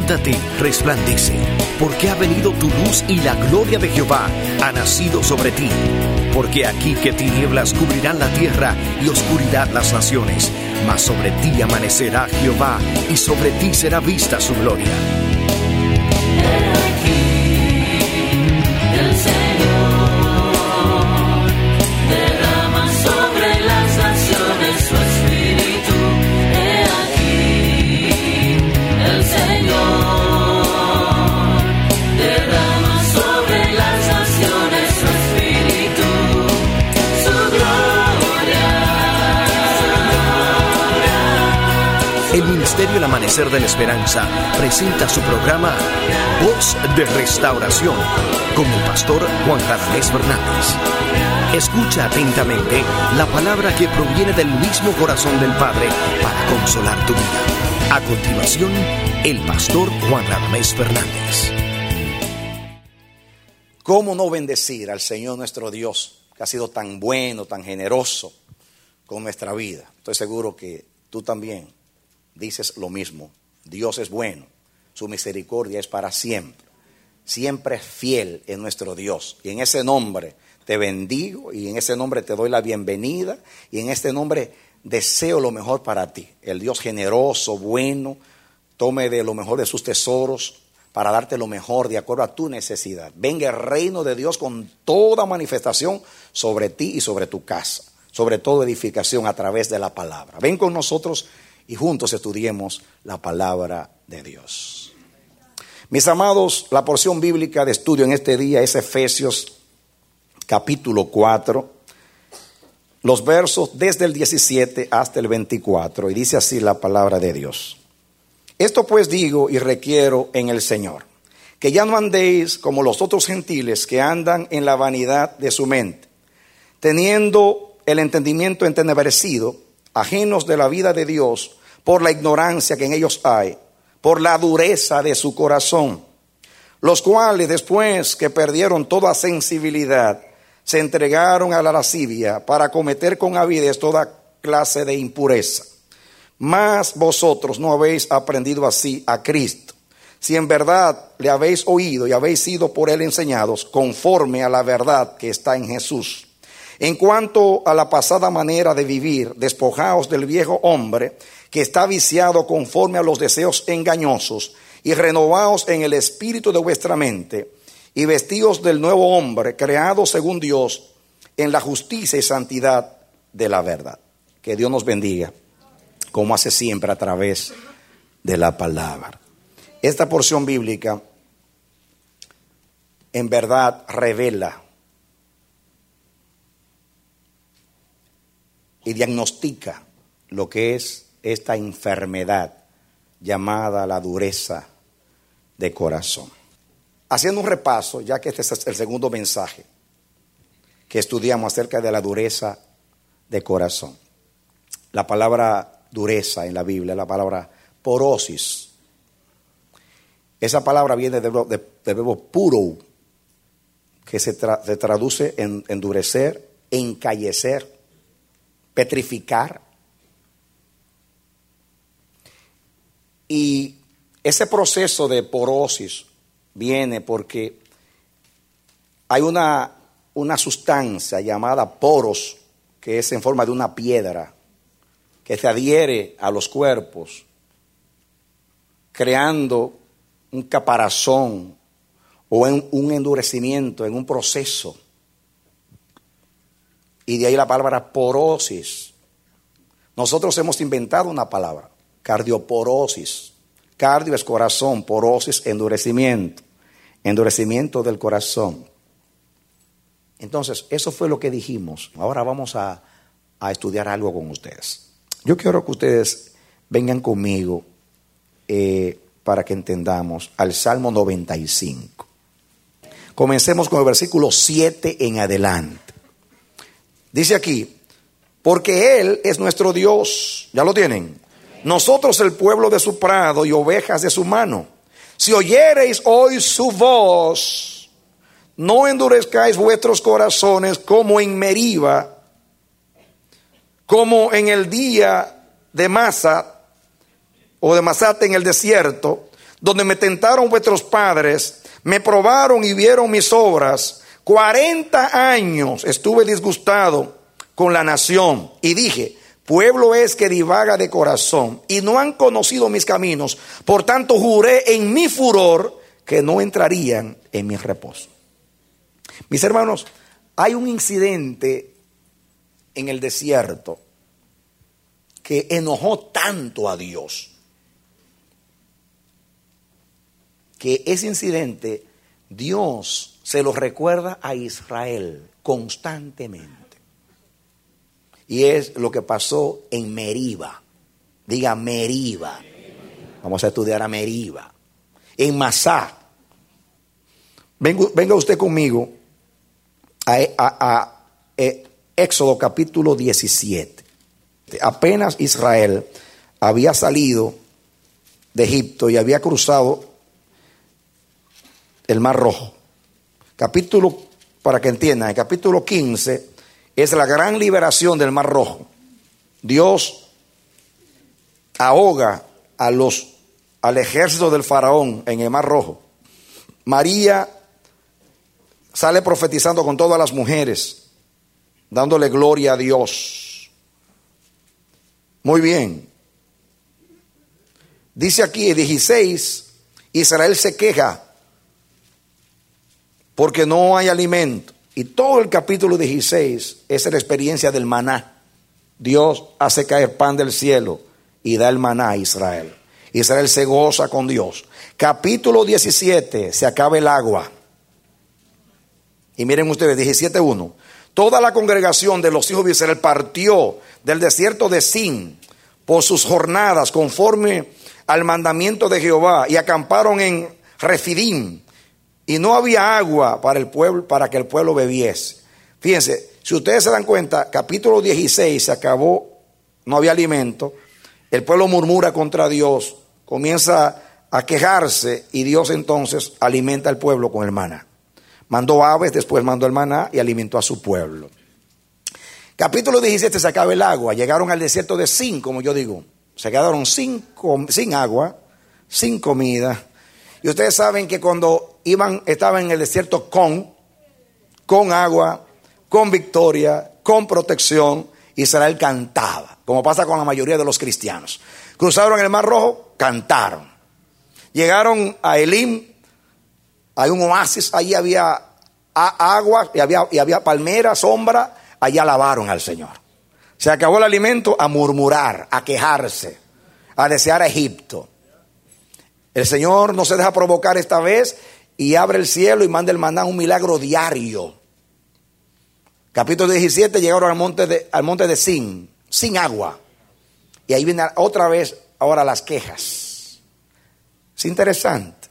Levántate, resplandece, porque ha venido tu luz y la gloria de Jehová ha nacido sobre ti. Porque aquí que tinieblas cubrirán la tierra y oscuridad las naciones, mas sobre ti amanecerá Jehová y sobre ti será vista su gloria. El Ministerio El Amanecer de la Esperanza presenta su programa Voz de Restauración con el pastor Juan Radamés Fernández. Escucha atentamente la palabra que proviene del mismo corazón del Padre para consolar tu vida. A continuación, el pastor Juan Radamés Fernández. ¿Cómo no bendecir al Señor nuestro Dios, que ha sido tan bueno, tan generoso con nuestra vida? Estoy seguro que tú también dices lo mismo. Dios es bueno, su misericordia es para siempre. Siempre es fiel en nuestro Dios. Y en ese nombre te bendigo y en ese nombre te doy la bienvenida y en este nombre deseo lo mejor para ti. El Dios generoso, bueno, tome de lo mejor de sus tesoros para darte lo mejor de acuerdo a tu necesidad. Venga el reino de Dios con toda manifestación sobre ti y sobre tu casa, sobre toda edificación a través de la palabra. Ven con nosotros y juntos estudiemos la palabra de Dios. Mis amados, la porción bíblica de estudio en este día es Efesios capítulo 4, los versos desde el 17 hasta el 24, y dice así la palabra de Dios. Esto pues digo y requiero en el Señor, que ya no andéis como los otros gentiles que andan en la vanidad de su mente, teniendo el entendimiento entenebrecido, ajenos de la vida de Dios, por la ignorancia que en ellos hay, por la dureza de su corazón, los cuales después que perdieron toda sensibilidad, se entregaron a la lascivia para cometer con avidez toda clase de impureza. Mas vosotros no habéis aprendido así a Cristo, si en verdad le habéis oído y habéis sido por él enseñados, conforme a la verdad que está en Jesús. En cuanto a la pasada manera de vivir, despojaos del viejo hombre que está viciado conforme a los deseos engañosos, y renovaos en el espíritu de vuestra mente, y vestíos del nuevo hombre, creado según Dios, en la justicia y santidad de la verdad. Que Dios nos bendiga, como hace siempre a través de la palabra. Esta porción bíblica en verdad revela y diagnostica lo que es esta enfermedad llamada la dureza de corazón. Haciendo un repaso, ya que este es el segundo mensaje que estudiamos acerca de la dureza de corazón. La palabra dureza en la Biblia es la palabra porosis. Esa palabra viene del verbo puro, que se traduce en endurecer, encallecer, petrificar. Y ese proceso de porosis viene porque hay una sustancia llamada poros, que es en forma de una piedra, que se adhiere a los cuerpos, creando un caparazón o un endurecimiento en un proceso. Y de ahí la palabra porosis. Nosotros hemos inventado una palabra, cardioporosis. Cardio es corazón, porosis, endurecimiento. Endurecimiento del corazón. Entonces, eso fue lo que dijimos. Ahora vamos a estudiar algo con ustedes. Yo quiero que ustedes vengan conmigo para que entendamos al Salmo 95. Comencemos con el versículo 7 en adelante. Dice aquí, porque Él es nuestro Dios. ¿Ya lo tienen? Nosotros el pueblo de su prado y ovejas de su mano. Si oyereis hoy su voz, no endurezcáis vuestros corazones como en Meriba, como en el día de Masa o de Masate en el desierto, donde me tentaron vuestros padres, me probaron y vieron mis obras. 40 años estuve disgustado con la nación y dije, pueblo es que divaga de corazón y no han conocido mis caminos. Por tanto juré en mi furor que no entrarían en mi reposo. Mis hermanos, hay un incidente en el desierto que enojó tanto a Dios, que ese incidente Dios se lo recuerda a Israel constantemente. Y es lo que pasó en Meriba. Diga Meriba. Vamos a estudiar a Meriba. En Masá. Venga usted conmigo a Éxodo capítulo 17. Apenas Israel había salido de Egipto y había cruzado el Mar Rojo. Capítulo, para que entiendan, el capítulo 15 es la gran liberación del Mar Rojo. Dios ahoga al ejército del faraón en el Mar Rojo. María sale profetizando con todas las mujeres, dándole gloria a Dios. Muy bien. Dice aquí en 16, Israel se queja porque no hay alimento. Y todo el capítulo 16 es la experiencia del maná. Dios hace caer pan del cielo y da el maná a Israel. Israel se goza con Dios. Capítulo 17, se acaba el agua. Y miren ustedes, 17:1. Toda la congregación de los hijos de Israel partió del desierto de Sin por sus jornadas conforme al mandamiento de Jehová y acamparon en Refidim. Y no había agua para el pueblo, para que el pueblo bebiese. Fíjense, si ustedes se dan cuenta, capítulo 16 se acabó, no había alimento. El pueblo murmura contra Dios, comienza a quejarse y Dios entonces alimenta al pueblo con el maná. Mandó aves, después mandó el maná y alimentó a su pueblo. Capítulo 17 se acaba el agua. Llegaron al desierto de Sin, como yo digo. Se quedaron sin agua, sin comida. Y ustedes saben que cuando estaban en el desierto con agua, con victoria, con protección, Israel cantaba, como pasa con la mayoría de los cristianos. Cruzaron el Mar Rojo, cantaron. Llegaron a Elim, hay un oasis, allí había agua y había palmera, sombra, allí alabaron al Señor. Se acabó el alimento, a murmurar, a quejarse, a desear a Egipto. El Señor no se deja provocar esta vez y abre el cielo y manda el maná, un milagro diario. Capítulo 17, llegaron al monte de Sin, sin agua. Y ahí viene otra vez ahora las quejas. Es interesante.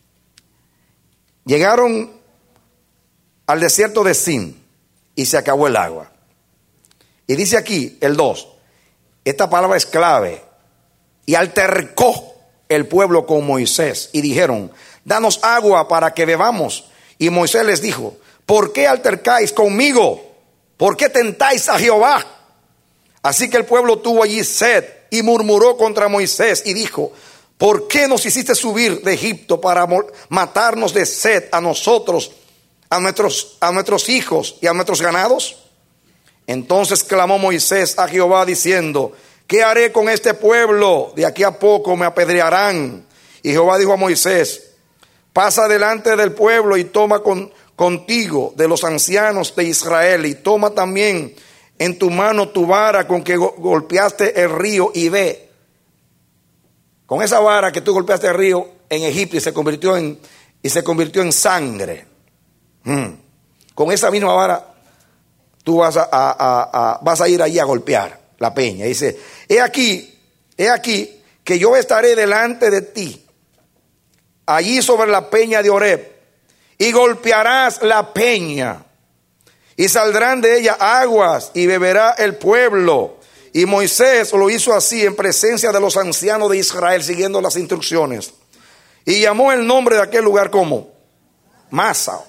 Llegaron al desierto de Sin y se acabó el agua. Y dice aquí el 2, esta palabra es clave. Y altercó el pueblo con Moisés y dijeron, danos agua para que bebamos. Y Moisés les dijo, ¿por qué altercáis conmigo? ¿Por qué tentáis a Jehová? Así que el pueblo tuvo allí sed y murmuró contra Moisés y dijo, ¿por qué nos hiciste subir de Egipto para matarnos de sed a nosotros, a nuestros hijos y a nuestros ganados? Entonces clamó Moisés a Jehová diciendo, ¿qué haré con este pueblo? De aquí a poco me apedrearán. Y Jehová dijo a Moisés, pasa delante del pueblo y toma contigo de los ancianos de Israel y toma también en tu mano tu vara con que golpeaste el río y ve. Con esa vara que tú golpeaste el río en Egipto y se convirtió en sangre. Con esa misma vara tú vas a ir allí a golpear la peña. Dice, he aquí que yo estaré delante de ti, allí sobre la peña de Horeb, y golpearás la peña, y saldrán de ella aguas, y beberá el pueblo. Y Moisés lo hizo así en presencia de los ancianos de Israel, siguiendo las instrucciones. Y llamó el nombre de aquel lugar como Masa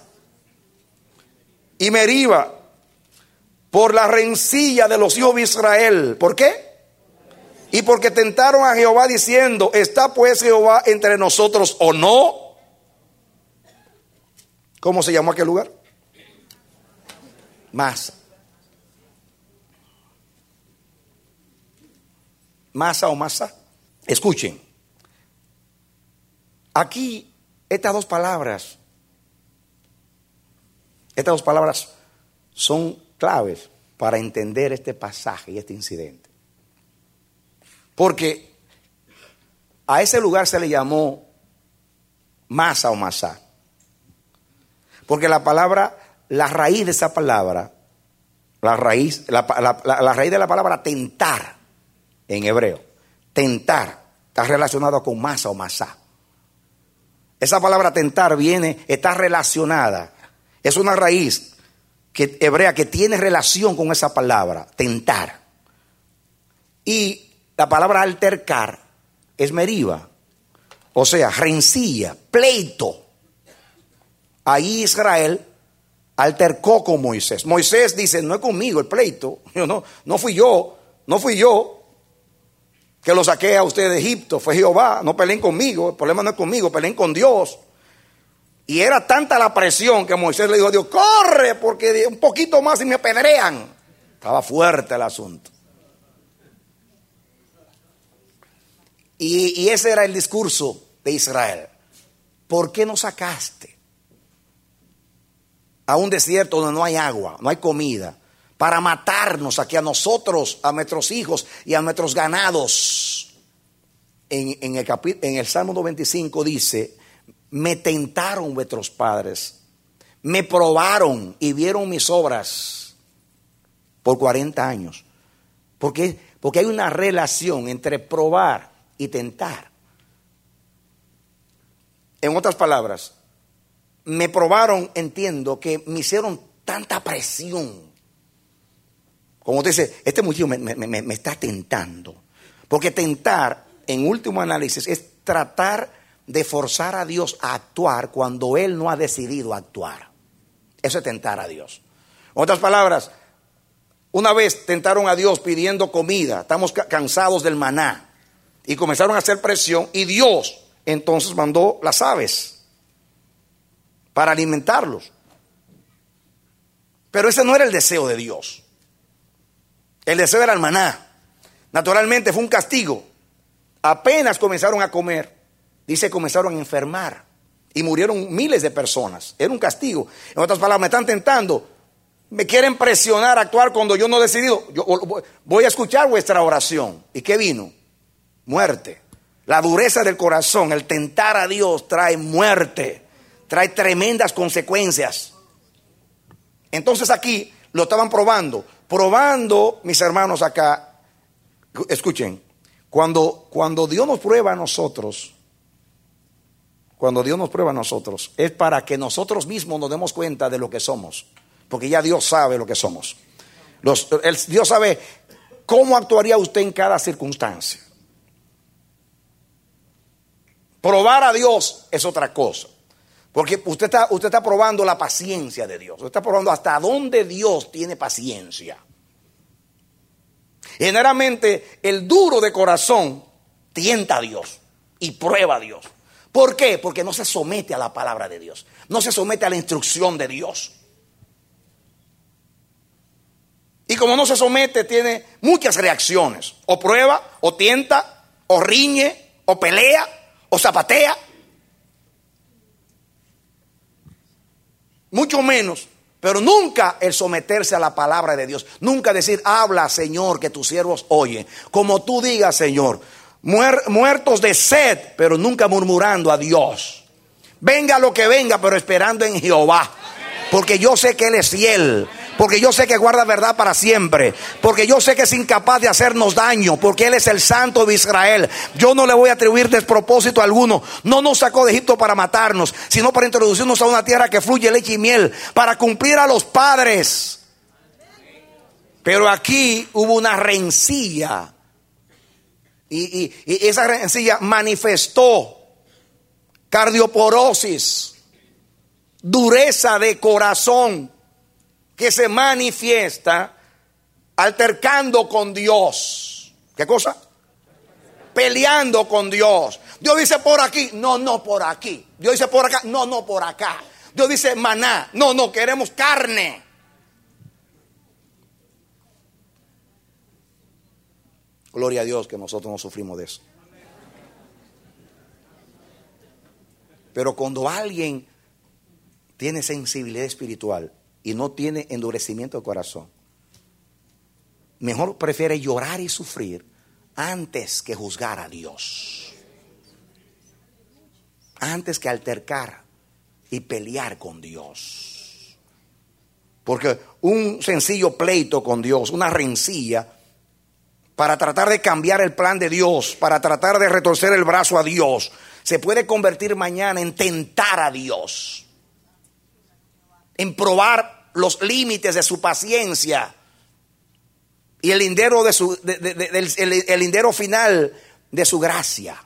y Meriba, por la rencilla de los hijos de Israel. ¿Por qué? Y porque tentaron a Jehová diciendo, ¿está pues Jehová entre nosotros o no? ¿Cómo se llamó aquel lugar? Masa. Masa o Masa. Escuchen. Aquí estas dos palabras son claves para entender este pasaje y este incidente. Porque a ese lugar se le llamó Masa o Masá. Porque la raíz de esa palabra, la raíz de la palabra tentar en hebreo, tentar, está relacionado con Masa o Masá. Esa palabra tentar está relacionada, es una raíz hebrea que tiene relación con esa palabra, tentar. Y la palabra altercar es meriva, o sea, rencilla, pleito. Ahí Israel altercó con Moisés. Moisés dice, no es conmigo el pleito, no fui yo que lo saqué a ustedes de Egipto, fue Jehová, no peleen conmigo, el problema no es conmigo, peleen con Dios. Y era tanta la presión que Moisés le dijo a Dios, corre, porque un poquito más y me apedrean. Estaba fuerte el asunto. Y ese era el discurso de Israel. ¿Por qué nos sacaste a un desierto donde no hay agua, no hay comida, para matarnos aquí a nosotros, a nuestros hijos y a nuestros ganados? En el Salmo 95 dice, me tentaron vuestros padres, me probaron y vieron mis obras por 40 años. ¿Por qué? Porque hay una relación entre probar y tentar. En otras palabras, me probaron, entiendo que me hicieron tanta presión. Como usted dice, este muchacho me está tentando. Porque tentar, en último análisis, es tratar de forzar a Dios a actuar cuando Él no ha decidido actuar. Eso es tentar a Dios. En otras palabras, una vez tentaron a Dios pidiendo comida. Estamos cansados del maná. Y comenzaron a hacer presión. Y Dios entonces mandó las aves para alimentarlos. Pero ese no era el deseo de Dios. El deseo era el maná. Naturalmente fue un castigo. Apenas comenzaron a comer, dice, comenzaron a enfermar. Y murieron miles de personas. Era un castigo. En otras palabras, me están tentando. Me quieren presionar a actuar cuando yo no he decidido. Yo voy a escuchar vuestra oración. ¿Y qué vino? Muerte. La dureza del corazón, el tentar a Dios trae muerte. Trae tremendas consecuencias. Entonces aquí lo estaban probando. Probando, mis hermanos, acá. Escuchen. Cuando Dios nos prueba a nosotros, es para que nosotros mismos nos demos cuenta de lo que somos. Porque ya Dios sabe lo que somos. Dios sabe cómo actuaría usted en cada circunstancia. Probar a Dios es otra cosa. Porque usted está probando la paciencia de Dios. Usted está probando hasta dónde Dios tiene paciencia. Generalmente el duro de corazón tienta a Dios y prueba a Dios. ¿Por qué? Porque no se somete a la palabra de Dios. No se somete a la instrucción de Dios. Y como no se somete, tiene muchas reacciones. O prueba, o tienta, o riñe, o pelea, o zapatea. Mucho menos, pero nunca el someterse a la palabra de Dios. Nunca decir, habla, Señor, que tus siervos oyen. Como tú digas, Señor. Muertos de sed, pero nunca murmurando a Dios. Venga lo que venga, pero esperando en Jehová. Porque yo sé que Él es fiel. Porque yo sé que guarda verdad para siempre. Porque yo sé que es incapaz de hacernos daño. Porque Él es el Santo de Israel. Yo no le voy a atribuir despropósito alguno. No nos sacó de Egipto para matarnos, sino para introducirnos a una tierra que fluye leche y miel. Para cumplir a los padres. Pero aquí hubo una rencilla. Y esa rencilla manifestó cardioporosis, dureza de corazón, que se manifiesta altercando con Dios. ¿Qué cosa? peleando con Dios. Dios dice por aquí, no por aquí. Dios dice por acá, no por acá. Dios dice maná, no queremos carne. Gloria a Dios que nosotros no sufrimos de eso. Pero cuando alguien tiene sensibilidad espiritual y no tiene endurecimiento de corazón, mejor prefiere llorar y sufrir antes que juzgar a Dios, antes que altercar y pelear con Dios. Porque un sencillo pleito con Dios, una rencilla para tratar de cambiar el plan de Dios, para tratar de retorcer el brazo a Dios, se puede convertir mañana en tentar a Dios, en probar los límites de su paciencia y el lindero el lindero final de su gracia.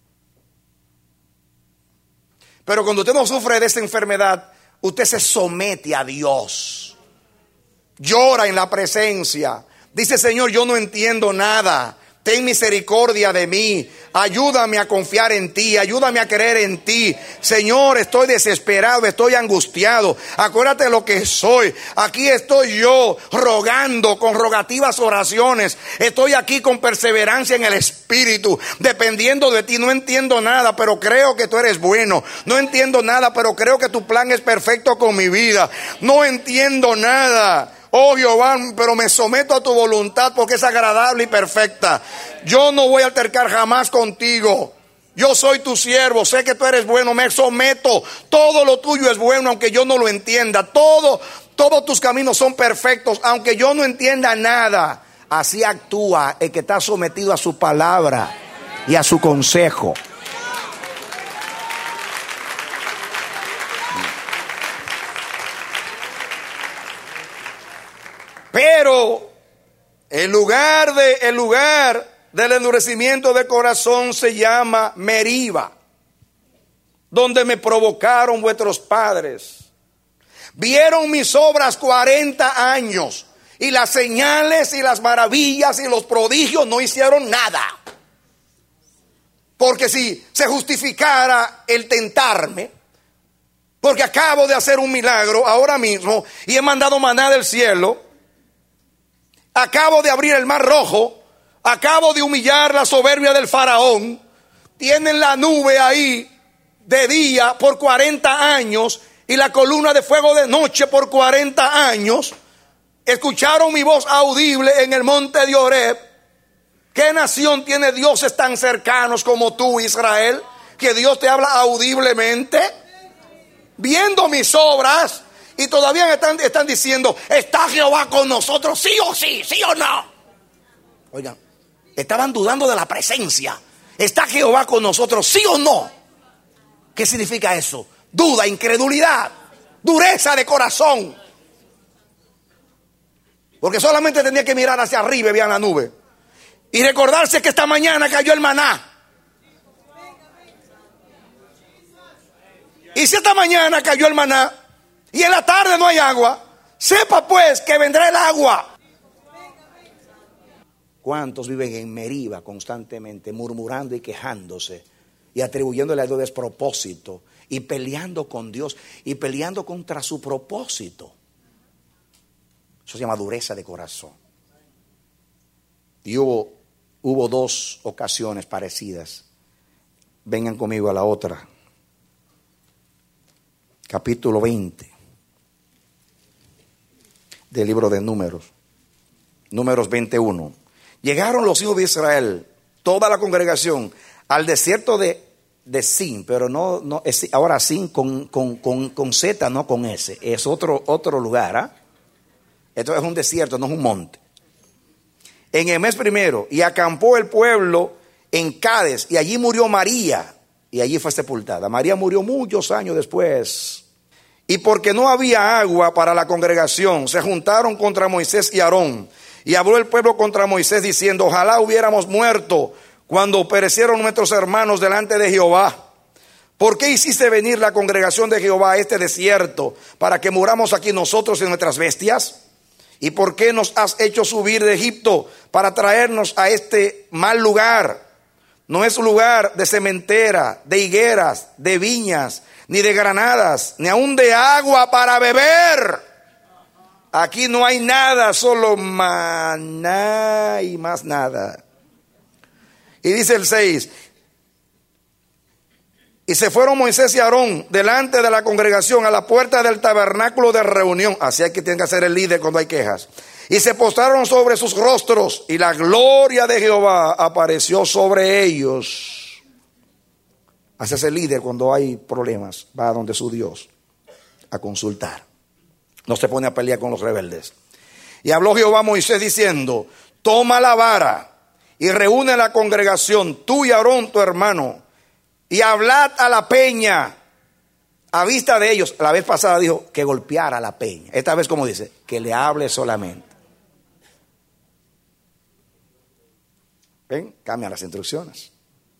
Pero cuando usted no sufre de esta enfermedad, usted se somete a Dios, llora en la presencia, dice: Señor, yo no entiendo nada, ten misericordia de mí, ayúdame a confiar en ti, ayúdame a creer en ti. Señor, estoy desesperado, estoy angustiado, acuérdate de lo que soy. Aquí estoy yo rogando con rogativas oraciones, estoy aquí con perseverancia en el Espíritu, dependiendo de ti. No entiendo nada, pero creo que tú eres bueno. No entiendo nada, pero creo que tu plan es perfecto con mi vida. No entiendo nada, oh Jehová, pero me someto a tu voluntad porque es agradable y perfecta. Yo no voy a altercar jamás contigo. Yo soy tu siervo, sé que tú eres bueno, me someto. Todo lo tuyo es bueno, aunque yo no lo entienda. Todos tus caminos son perfectos, aunque yo no entienda nada. Así actúa el que está sometido a su palabra y a su consejo. Pero el lugar del endurecimiento de corazón se llama Meriba, donde me provocaron vuestros padres. Vieron mis obras 40 años y las señales y las maravillas y los prodigios no hicieron nada. Porque si se justificara el tentarme, porque acabo de hacer un milagro ahora mismo y he mandado maná del cielo, acabo de abrir el mar rojo, acabo de humillar la soberbia del faraón, tienen la nube ahí de día por 40 años y la columna de fuego de noche por 40 años, escucharon mi voz audible en el monte de Horeb. ¿Qué nación tiene dioses tan cercanos como tú, Israel? Que Dios te habla audiblemente, viendo mis obras. Y todavía están diciendo: ¿está Jehová con nosotros? ¿Sí o sí? ¿Sí o no? Oigan, estaban dudando de la presencia. ¿Está Jehová con nosotros? ¿Sí o no? ¿Qué significa eso? Duda, incredulidad, dureza de corazón. Porque solamente tenía que mirar hacia arriba y veían la nube. Y recordarse que esta mañana cayó el maná. Y si esta mañana cayó el maná y en la tarde no hay agua, sepa pues que vendrá el agua. ¿Cuántos viven en Meriba constantemente, murmurando y quejándose y atribuyéndole a Dios despropósito y peleando con Dios y peleando contra su propósito? Eso se llama dureza de corazón. Y hubo 2 ocasiones parecidas. Vengan conmigo a la otra. Capítulo 20 del libro de Números. Números 21. Llegaron los hijos de Israel, toda la congregación, al desierto de Sin, pero no es, ahora Sin con Z, no con S. Es otro lugar. Esto es un desierto, no es un monte. En el mes primero, y acampó el pueblo en Cades, y allí murió María, y allí fue sepultada. María murió muchos años después. Y porque no había agua para la congregación, se juntaron contra Moisés y Aarón. Y habló el pueblo contra Moisés diciendo: ojalá hubiéramos muerto cuando perecieron nuestros hermanos delante de Jehová. ¿Por qué hiciste venir la congregación de Jehová a este desierto para que muramos aquí nosotros y nuestras bestias? ¿Y por qué nos has hecho subir de Egipto para traernos a este mal lugar? no es lugar de sementera, de higueras, de viñas, ni de granadas, ni aun de agua para beber. Aquí no hay nada, solo maná y más nada. Y dice el 6: y se fueron Moisés y Aarón delante de la congregación a la puerta del tabernáculo de reunión. Así es que tiene que ser el líder cuando hay quejas. Y se postraron sobre sus rostros, y la gloria de Jehová apareció sobre ellos. Así es el líder cuando hay problemas, va a donde su Dios a consultar. No se pone a pelear con los rebeldes. Y habló Jehová a Moisés diciendo: toma la vara y reúne a la congregación, tú y Aarón tu hermano, y hablad a la peña a vista de ellos. La vez pasada dijo que golpeara a la peña. Esta vez, como dice, que le hable solamente. ¿Ven? Cambian las instrucciones.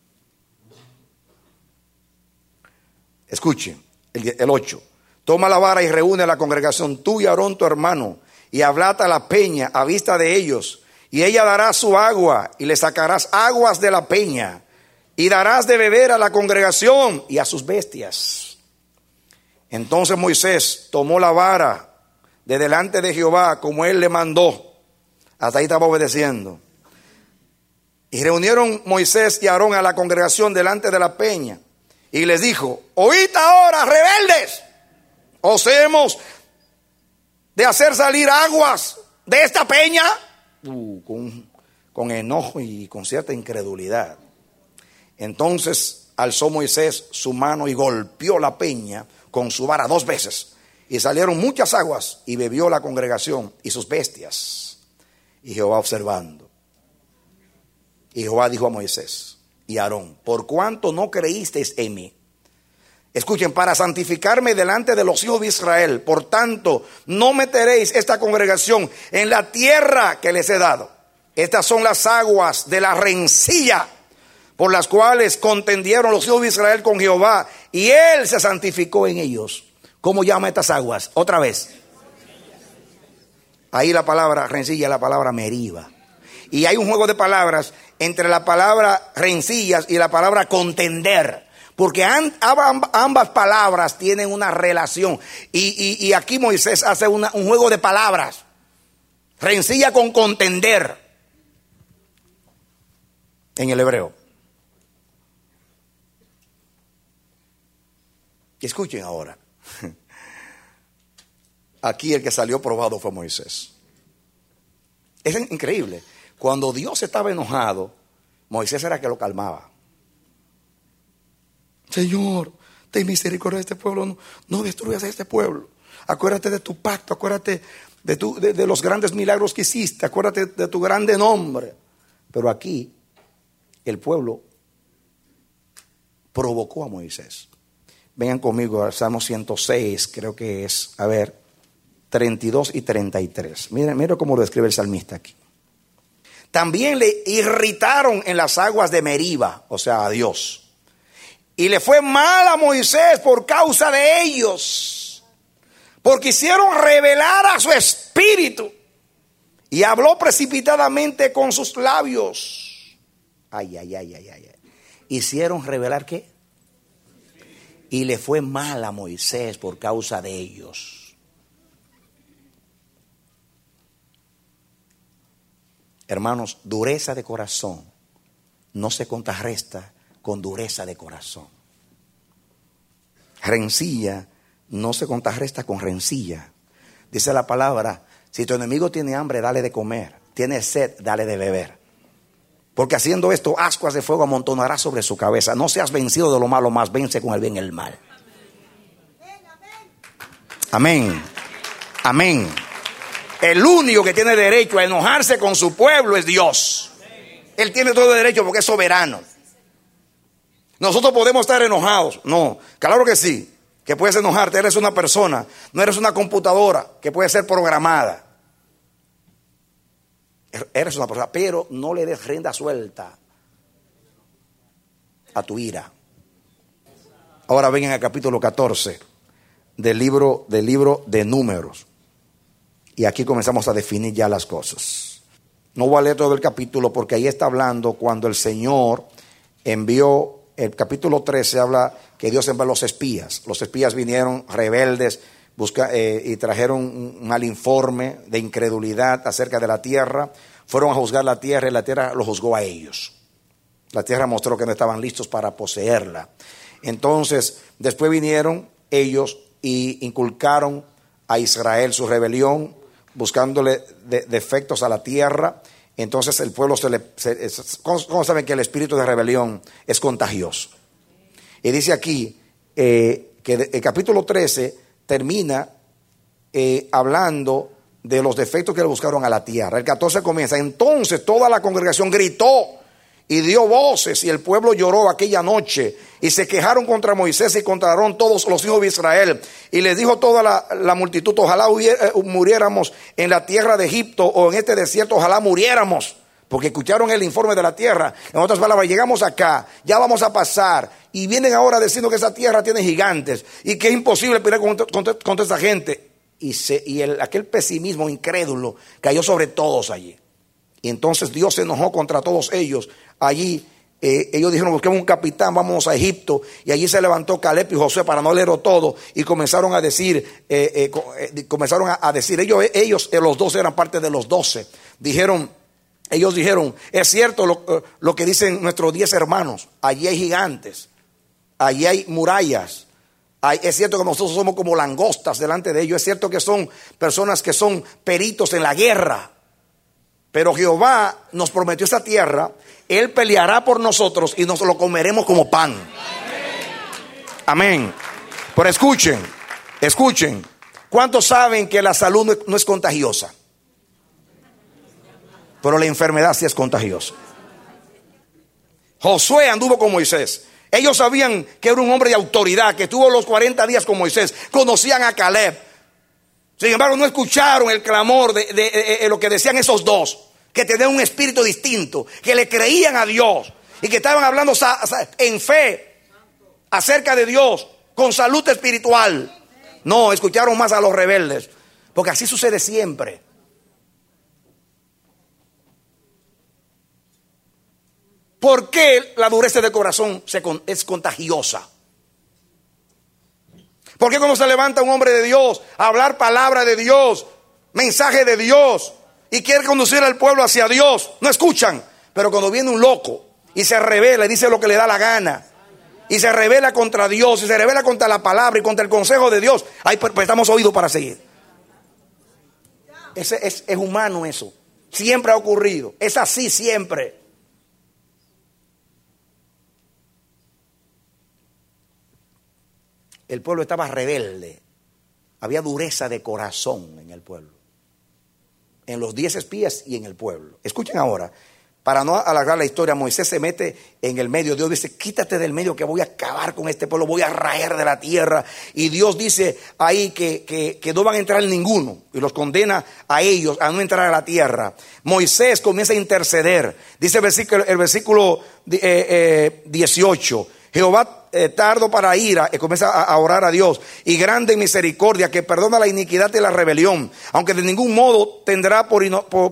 Escuchen el 8. Toma la vara y reúne a la congregación, tú y Aarón tu hermano, y hablad a la peña a vista de ellos, y ella dará su agua, y le sacarás aguas de la peña, y darás de beber a la congregación y a sus bestias. Entonces Moisés tomó la vara de delante de Jehová como él le mandó. Hasta ahí estaba obedeciendo. Y reunieron Moisés y Aarón a la congregación delante de la peña, y les dijo: oíd ahora, rebeldes, ¿os hemos de hacer salir aguas de esta peña? Con enojo y con cierta incredulidad. Entonces alzó Moisés su mano y golpeó la peña con su vara 2 veces, y salieron muchas aguas, y bebió la congregación y sus bestias. Y Jehová observando. Y Jehová dijo a Moisés y a Aarón: por cuanto no creísteis en mí, escuchen, para santificarme delante de los hijos de Israel, por tanto no meteréis esta congregación en la tierra que les he dado. Estas son las aguas de la rencilla por las cuales contendieron los hijos de Israel con Jehová, y él se santificó en ellos. ¿Cómo llama estas aguas? Otra vez. Ahí la palabra rencilla es la palabra meriba. Y hay un juego de palabras entre la palabra rencillas y la palabra contender, porque ambas palabras tienen una relación. Y aquí Moisés hace un juego de palabras. Rencilla con contender en el hebreo. Escuchen ahora. Aquí el que salió probado fue Moisés. Es increíble. Cuando Dios estaba enojado, Moisés era el que lo calmaba. Señor, ten misericordia de este pueblo, no destruyas a este pueblo. Acuérdate de tu pacto, acuérdate de los grandes milagros que hiciste, acuérdate de tu grande nombre. Pero aquí el pueblo provocó a Moisés. Vengan conmigo al Salmo 106, creo que es, 32 y 33. Miren cómo lo describe el salmista aquí. También le irritaron en las aguas de Meriba, o sea, a Dios. Y le fue mal a Moisés por causa de ellos, porque hicieron rebelar a su espíritu, y habló precipitadamente con sus labios. Ay. ¿Hicieron rebelar qué? Y le fue mal a Moisés por causa de ellos. Hermanos, dureza de corazón no se contrarresta con dureza de corazón. Rencilla no se contrarresta con rencilla. Dice la palabra: si tu enemigo tiene hambre, dale de comer. Tiene sed, dale de beber. Porque haciendo esto, ascuas de fuego amontonará sobre su cabeza. No seas vencido de lo malo, más vence con el bien el mal. Amén. Amén. El único que tiene derecho a enojarse con su pueblo es Dios. Él tiene todo el derecho porque es soberano. Nosotros podemos estar enojados. No, claro que sí, que puedes enojarte. Eres una persona, no eres una computadora que puede ser programada. Eres una persona, pero no le des rienda suelta a tu ira. Ahora vengan al capítulo 14 del libro de Números. Y aquí comenzamos a definir ya las cosas. No voy a leer todo el capítulo porque ahí está hablando cuando el Señor envió, el capítulo 13 habla que Dios envió los espías. Los espías vinieron rebeldes y trajeron un mal informe de incredulidad acerca de la tierra. Fueron a juzgar la tierra y la tierra los juzgó a ellos. La tierra mostró que no estaban listos para poseerla. Entonces, después vinieron ellos y inculcaron a Israel su rebelión, buscándole defectos a la tierra. Entonces el pueblo ¿cómo saben que el espíritu de rebelión es contagioso? Y dice aquí que el capítulo 13 termina hablando de los defectos que le buscaron a la tierra. El 14 comienza: entonces toda la congregación gritó y dio voces, y el pueblo lloró aquella noche, y se quejaron contra Moisés y contra Aarón todos los hijos de Israel. Y les dijo toda la multitud: ojalá muriéramos en la tierra de Egipto o en este desierto, ojalá muriéramos. Porque escucharon el informe de la tierra. En otras palabras, llegamos acá, ya vamos a pasar, y vienen ahora diciendo que esa tierra tiene gigantes y que es imposible pelear contra esa gente. Y aquel pesimismo incrédulo cayó sobre todos allí. Y entonces Dios se enojó contra todos ellos. Allí ellos dijeron: busquemos un capitán, vamos a Egipto. Y allí se levantó Caleb y Josué, para no leerlo todo, y comenzaron a decir, ellos los 12 eran parte de los 12. Ellos dijeron: es cierto lo que dicen nuestros 10 hermanos, allí hay gigantes, allí hay murallas. Es cierto que nosotros somos como langostas delante de ellos, es cierto que son personas que son peritos en la guerra. Pero Jehová nos prometió esa tierra, Él peleará por nosotros y nos lo comeremos como pan. Amén. Pero escuchen. ¿Cuántos saben que la salud no es contagiosa? Pero la enfermedad sí es contagiosa. Josué anduvo con Moisés. Ellos sabían que era un hombre de autoridad, que estuvo los 40 días con Moisés. Conocían a Caleb. Sin embargo, no escucharon el clamor de lo que decían esos dos, que tenían un espíritu distinto, que le creían a Dios y que estaban hablando en fe acerca de Dios, con salud espiritual. No, escucharon más a los rebeldes, porque así sucede siempre. ¿Por qué la dureza de corazón es contagiosa? ¿Por qué cuando se levanta un hombre de Dios a hablar palabra de Dios, mensaje de Dios, y quiere conducir al pueblo hacia Dios, no escuchan? Pero cuando viene un loco y se revela y dice lo que le da la gana, y se revela contra Dios, y se revela contra la palabra y contra el consejo de Dios, ahí prestamos oído para seguir. Es humano eso. Siempre ha ocurrido. Es así siempre. El pueblo estaba rebelde. Había dureza de corazón en el pueblo. En los 10 espías y en el pueblo. Escuchen ahora. Para no alargar la historia, Moisés se mete en el medio. Dios dice: quítate del medio, que voy a acabar con este pueblo, voy a raer de la tierra. Y Dios dice ahí que no van a entrar ninguno, y los condena a ellos a no entrar a la tierra. Moisés comienza a interceder. Dice el versículo 18: Jehová tardo para ira, comienza a orar a Dios, y grande en misericordia, que perdona la iniquidad y la rebelión, aunque de ningún modo tendrá por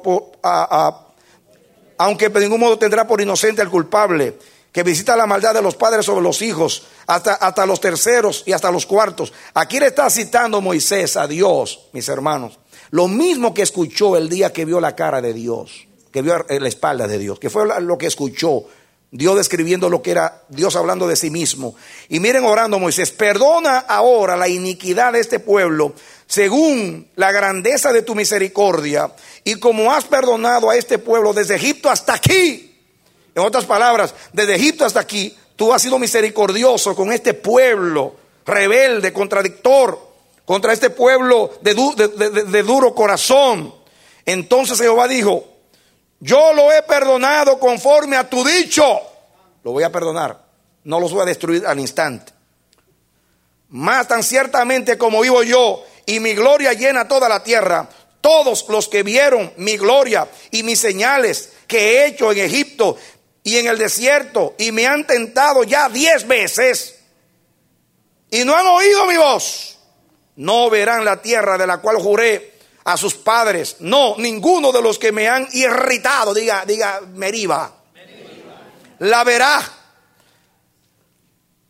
inocente al culpable, que visita la maldad de los padres sobre los hijos, hasta los terceros y hasta los cuartos. Aquí le está citando Moisés a Dios, mis hermanos, lo mismo que escuchó el día que vio la cara de Dios, que vio la espalda de Dios, que fue lo que escuchó. Dios describiendo lo que era Dios hablando de sí mismo. Y miren orando Moisés: perdona ahora la iniquidad de este pueblo, según la grandeza de tu misericordia, y como has perdonado a este pueblo desde Egipto hasta aquí. En otras palabras, desde Egipto hasta aquí, tú has sido misericordioso con este pueblo rebelde, contradictor, contra este pueblo de duro corazón. Entonces Jehová dijo: yo lo he perdonado conforme a tu dicho. Lo voy a perdonar, no los voy a destruir al instante. Más tan ciertamente como vivo yo, y mi gloria llena toda la tierra, todos los que vieron mi gloria y mis señales que he hecho en Egipto y en el desierto, y me han tentado ya 10 veces, y no han oído mi voz, no verán la tierra de la cual juré a sus padres. No, ninguno de los que me han irritado, diga Meriba, la verá.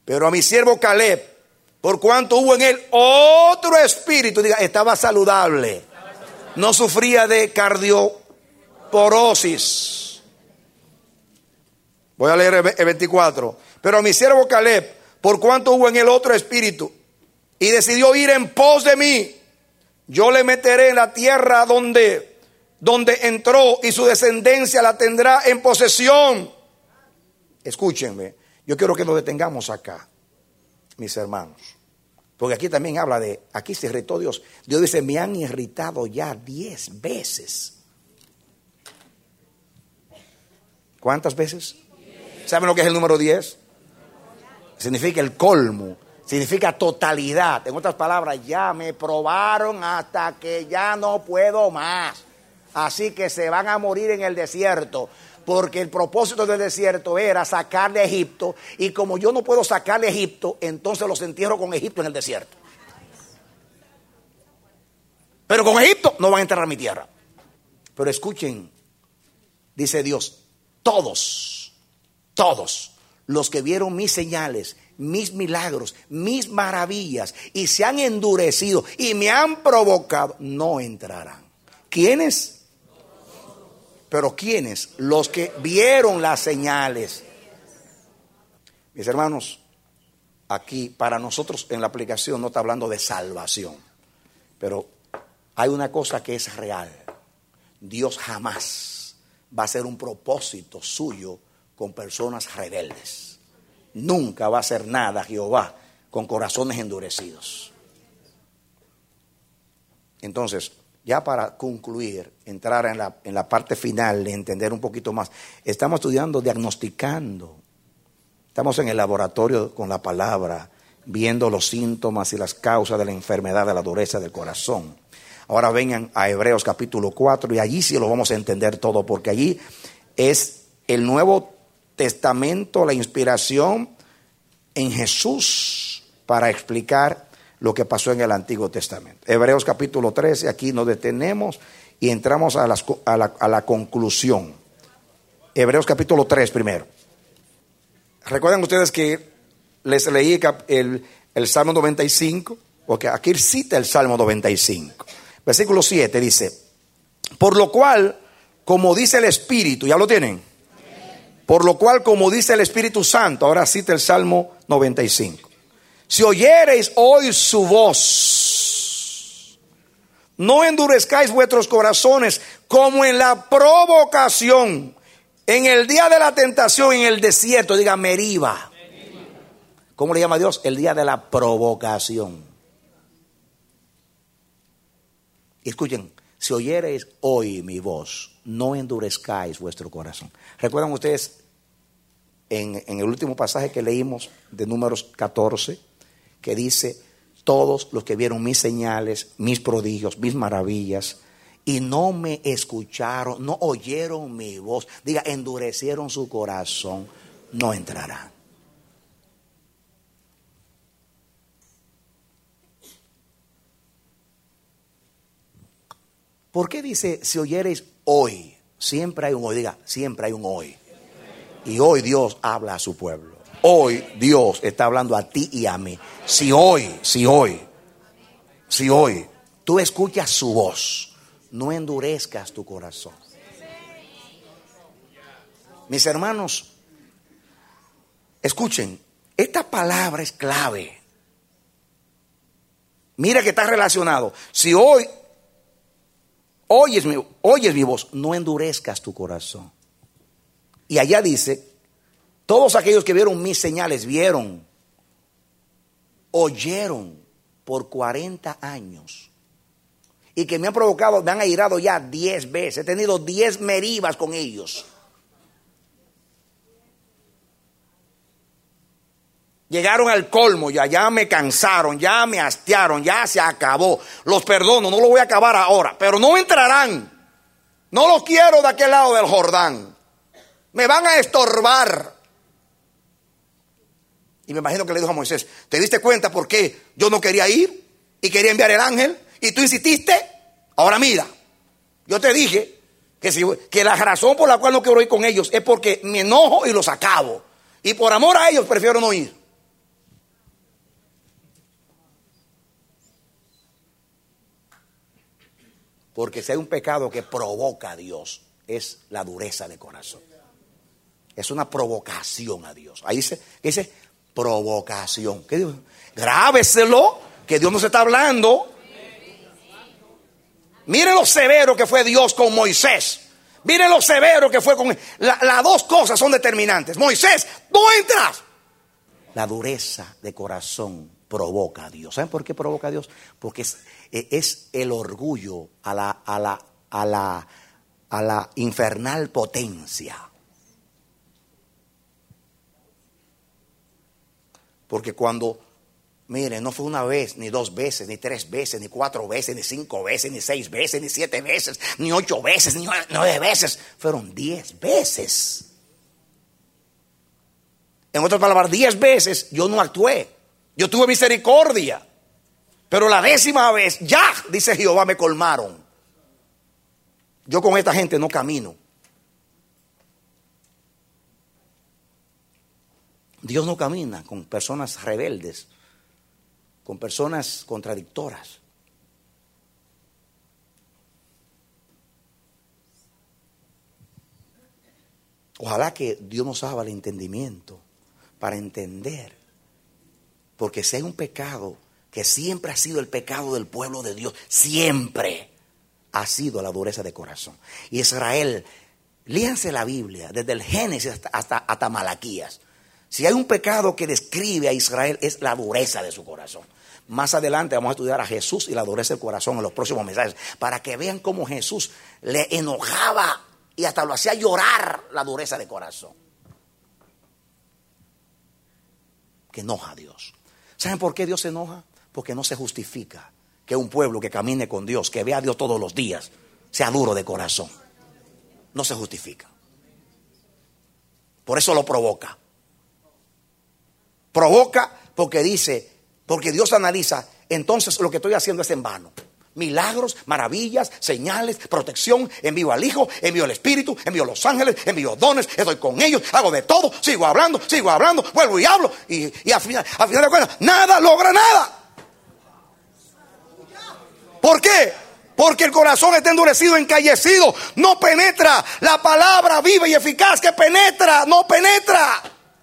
Pero a mi siervo Caleb, por cuanto hubo en él otro espíritu, diga, estaba saludable, no sufría de cardioporosis. Voy a leer el 24. Pero a mi siervo Caleb, por cuanto hubo en él otro espíritu, y decidió ir en pos de mí, yo le meteré en la tierra donde entró, y su descendencia la tendrá en posesión. Escúchenme, yo quiero que nos detengamos acá, mis hermanos, porque aquí también habla de, aquí se irritó Dios. Dios dice, me han irritado ya 10 veces. ¿Cuántas veces? ¿Saben lo que es el número 10? Significa el colmo, significa totalidad. En otras palabras, ya me probaron hasta que ya no puedo más. Así que se van a morir en el desierto, porque el propósito del desierto era sacarle a Egipto, y como yo no puedo sacarle a Egipto, entonces los entierro con Egipto en el desierto. Pero con Egipto no van a entrar a mi tierra. Pero escuchen, dice Dios, todos los que vieron mis señales, mis milagros, mis maravillas, y se han endurecido y me han provocado, no entrarán. ¿Quiénes? Pero ¿quiénes? Los que vieron las señales. Mis hermanos, aquí para nosotros en la aplicación no está hablando de salvación, pero hay una cosa que es real. Dios jamás va a hacer un propósito suyo con personas rebeldes. Nunca va a hacer nada Jehová con corazones endurecidos. Entonces, ya para concluir, entrar en la parte final de entender un poquito más, estamos estudiando, diagnosticando. Estamos en el laboratorio con la palabra, viendo los síntomas y las causas de la enfermedad de la dureza del corazón. Ahora vengan a Hebreos capítulo 4 y allí sí lo vamos a entender todo, porque allí es el Nuevo Testamento, la inspiración en Jesús para explicar lo que pasó en el Antiguo Testamento. Hebreos capítulo 13, aquí nos detenemos y entramos a la conclusión. Hebreos capítulo 3 primero. ¿Recuerdan ustedes que les leí el Salmo 95? Porque aquí cita el Salmo 95. Versículo 7 dice, por lo cual, como dice el Espíritu, ¿ya lo tienen? Por lo cual, como dice el Espíritu Santo, ahora cita el Salmo 95. Si oyereis hoy su voz, no endurezcáis vuestros corazones como en la provocación, en el día de la tentación en el desierto. Diga Meriba. ¿Cómo le llama Dios? El día de la provocación. Y escuchen, si oyereis hoy mi voz, no endurezcáis vuestro corazón. ¿Recuerdan ustedes en el último pasaje que leímos de Números 14, que dice, todos los que vieron mis señales, mis prodigios, mis maravillas, y no me escucharon, no oyeron mi voz, diga, endurecieron su corazón, no entrarán? ¿Por qué dice, si oyereis hoy? Siempre hay un hoy, diga, siempre hay un hoy. Y hoy Dios habla a su pueblo. Hoy Dios está hablando a ti y a mí. Si hoy tú escuchas su voz, no endurezcas tu corazón. Mis hermanos, escuchen, esta palabra es clave. Mira que está relacionado. Si hoy oyes mi voz, no endurezcas tu corazón. Y allá dice, todos aquellos que vieron mis señales, oyeron por 40 años. Y que me han provocado, me han airado ya 10 veces. He tenido 10 meribas con ellos. Llegaron al colmo, ya me cansaron, ya me hastiaron, ya se acabó. Los perdono, no lo voy a acabar ahora, pero no entrarán. No los quiero de aquel lado del Jordán. Me van a estorbar. Y me imagino que le dijo a Moisés, ¿te diste cuenta por qué yo no quería ir y quería enviar el ángel? Y tú insististe. Ahora mira, yo te dije que la razón por la cual no quiero ir con ellos es porque me enojo y los acabo. Y por amor a ellos prefiero no ir. Porque si hay un pecado que provoca a Dios, es la dureza de corazón. Es una provocación a Dios. Ahí dice provocación. ¿Qué digo? Grábeselo, que Dios nos está hablando. Miren lo severo que fue Dios con Moisés. Miren lo severo que fue con... Las dos cosas son determinantes. Moisés, no entras. La dureza de corazón provoca a Dios. ¿Saben por qué provoca a Dios? Porque es el orgullo a la infernal potencia. Porque cuando, miren, no fue una vez, ni 2 veces, ni 3 veces, ni 4 veces, ni 5 veces, ni 6 veces, ni 7 veces, ni 8 veces, ni 9 veces. Fueron 10 veces. En otras palabras, 10 veces yo no actué. Yo tuve misericordia. Pero la 10ª vez, ya, dice Jehová, me colmaron. Yo con esta gente no camino. Dios no camina con personas rebeldes, con personas contradictoras. Ojalá que Dios nos abra el entendimiento para entender. Porque si hay un pecado que siempre ha sido el pecado del pueblo de Dios, siempre ha sido la dureza de corazón. Y Israel, léanse la Biblia, desde el Génesis hasta Malaquías. Si hay un pecado que describe a Israel, es la dureza de su corazón. Más adelante vamos a estudiar a Jesús y la dureza del corazón en los próximos mensajes, para que vean cómo Jesús le enojaba y hasta lo hacía llorar la dureza de corazón. Que enoja a Dios. ¿Saben por qué Dios se enoja? Porque no se justifica que un pueblo que camine con Dios, que vea a Dios todos los días, sea duro de corazón. No se justifica. Por eso lo provoca. Provoca porque dice, porque Dios analiza, entonces lo que estoy haciendo es en vano. Milagros, maravillas, señales, protección, envío al Hijo, envío al Espíritu, envío a los ángeles, envío dones, estoy con ellos, hago de todo, sigo hablando, vuelvo y hablo, y al final de cuentas, nada logra nada. ¿Por qué? Porque el corazón está endurecido, encallecido, no penetra la palabra viva y eficaz que penetra, no penetra.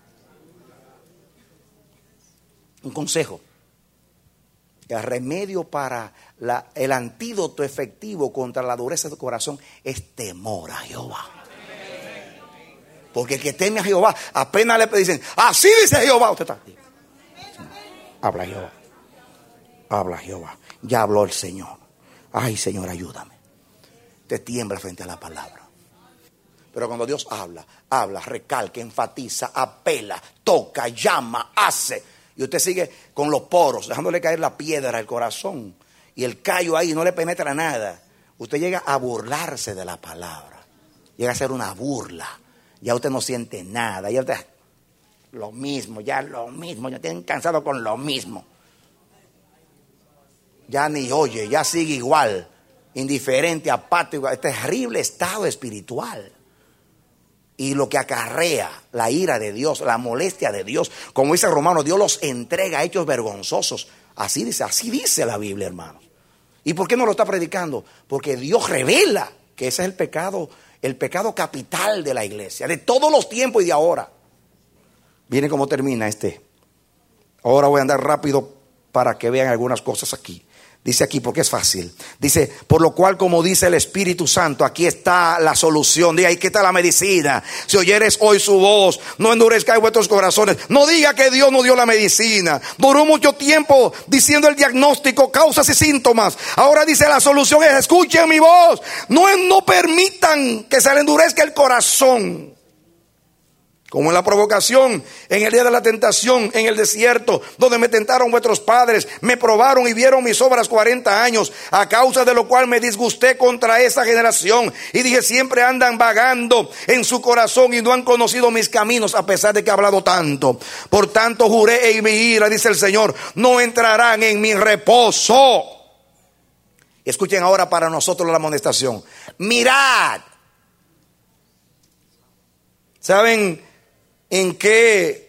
Un consejo. El remedio para el antídoto efectivo contra la dureza de corazón es temor a Jehová. Porque el que teme a Jehová, apenas le dicen, así dice Jehová, usted está. Habla Jehová. Habla Jehová. Ya habló el Señor. Ay, Señor, ayúdame. Te tiembla frente a la palabra. Pero cuando Dios habla, recalca, enfatiza, apela, toca, llama, hace. Y usted sigue con los poros, dejándole caer la piedra al corazón. Y el callo ahí no le penetra nada. Usted llega a burlarse de la palabra. Llega a ser una burla. Ya usted no siente nada. Ya usted, lo mismo. Ya tienen cansado con lo mismo. Ya ni oye, ya sigue igual. Indiferente, apático. Terrible estado espiritual. Y lo que acarrea la ira de Dios, la molestia de Dios, como dice Romanos, Dios los entrega a hechos vergonzosos. Así dice la Biblia, hermanos. ¿Y por qué no lo está predicando? Porque Dios revela que ese es el pecado capital de la iglesia, de todos los tiempos y de ahora. Miren cómo termina Ahora voy a andar rápido para que vean algunas cosas aquí. Dice aquí, porque es fácil. Dice, por lo cual, como dice el Espíritu Santo, aquí está la solución. Diga, aquí está la medicina. Si oyeres hoy su voz, no endurezcáis vuestros corazones. No diga que Dios no dio la medicina. Duró mucho tiempo diciendo el diagnóstico, causas y síntomas. Ahora dice la solución es, escuchen mi voz. No permitan que se le endurezca el corazón. Como en la provocación, en el día de la tentación, en el desierto, donde me tentaron vuestros padres, me probaron y vieron mis obras 40 años, a causa de lo cual me disgusté contra esa generación. Y dije, siempre andan vagando en su corazón y no han conocido mis caminos, a pesar de que he hablado tanto. Por tanto juré en mi ira, dice el Señor, no entrarán en mi reposo. Escuchen ahora para nosotros la amonestación. Mirad. ¿Saben en qué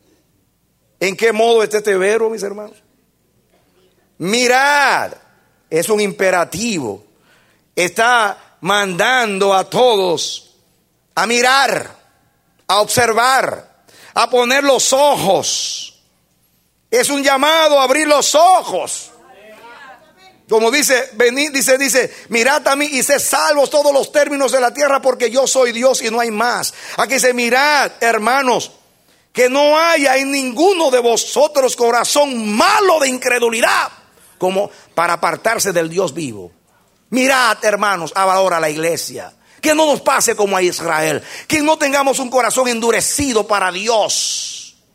modo está este verbo, mis hermanos? Mirad es un imperativo. Está mandando a todos a mirar, a observar, a poner los ojos. Es un llamado a abrir los ojos. Como dice, venid, dice, mirad a mí y sed salvos todos los términos de la tierra, porque yo soy Dios y no hay más. Aquí dice, mirad, hermanos, que no haya en ninguno de vosotros corazón malo de incredulidad, como para apartarse del Dios vivo. Mirad, hermanos, ahora la iglesia, que no nos pase como a Israel, que no tengamos un corazón endurecido para Dios.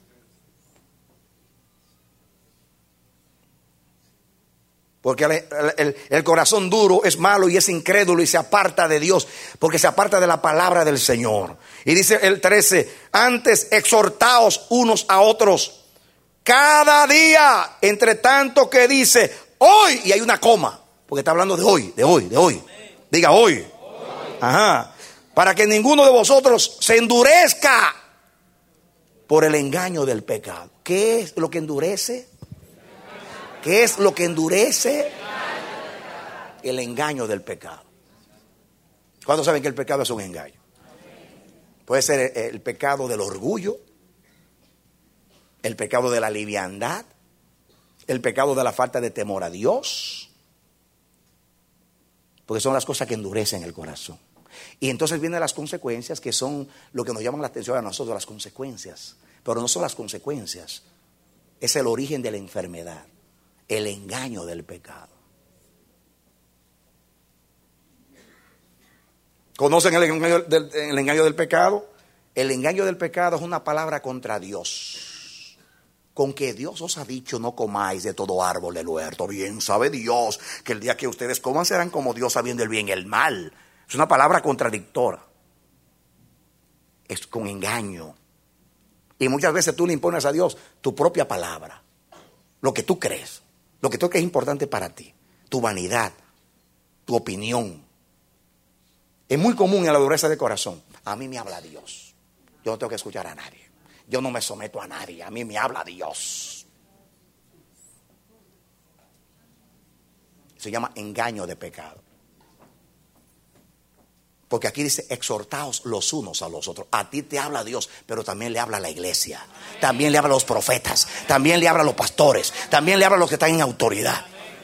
Porque el corazón duro es malo y es incrédulo y se aparta de Dios, porque se aparta de la palabra del Señor. Y dice el 13, antes exhortaos unos a otros cada día, entre tanto que dice hoy, y hay una coma, porque está hablando de hoy. Diga hoy. Ajá. Para que ninguno de vosotros se endurezca por el engaño del pecado. ¿Qué es lo que endurece? ¿Qué es lo que endurece? El engaño del pecado. ¿Cuántos saben que el pecado es un engaño? Puede ser el pecado del orgullo, el pecado de la liviandad, el pecado de la falta de temor a Dios, porque son las cosas que endurecen el corazón. Y entonces vienen las consecuencias, que son lo que nos llaman la atención a nosotros, las consecuencias. Pero no son las consecuencias, es el origen de la enfermedad. El engaño del pecado. ¿Conocen el engaño del pecado? El engaño del pecado es una palabra contra Dios. Con que Dios os ha dicho no comáis de todo árbol del huerto. Bien sabe Dios que el día que ustedes coman serán como Dios sabiendo el bien y el mal. Es una palabra contradictora. Es con engaño. Y muchas veces tú le impones a Dios tu propia palabra. Lo que tú crees. Lo que tú crees es importante para ti, tu vanidad, tu opinión. Es muy común en la dureza de corazón. A mí me habla Dios. Yo no tengo que escuchar a nadie. Yo no me someto a nadie. A mí me habla Dios. Se llama engaño de pecado. Porque aquí dice, exhortaos los unos a los otros. A ti te habla Dios, pero también le habla a la iglesia. También le habla a los profetas. También le habla a los pastores. También le habla a los que están en autoridad.